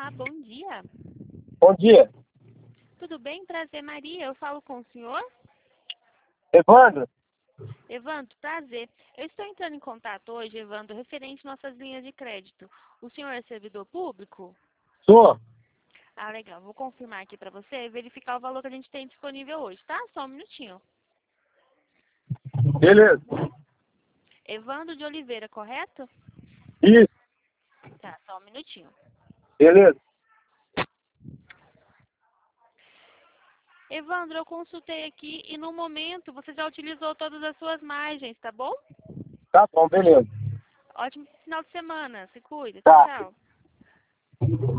Olá, bom dia. Bom dia. Tudo bem? Prazer, Maria. Eu falo com o senhor? Evandro? Evandro, prazer. Eu estou entrando em contato hoje, Evandro, referente às nossas linhas de crédito. O senhor é servidor público? Sou. Ah, legal. Vou confirmar aqui para você e verificar o valor que a gente tem disponível hoje, tá? Só um minutinho. Beleza. Evandro de Oliveira, correto? Isso. Tá, só um minutinho. Beleza. Evandro, eu consultei aqui e no momento você já utilizou todas as suas margens, tá bom? Tá bom, beleza. Ótimo final de semana. Se cuida. Tchau, Tá. tchau.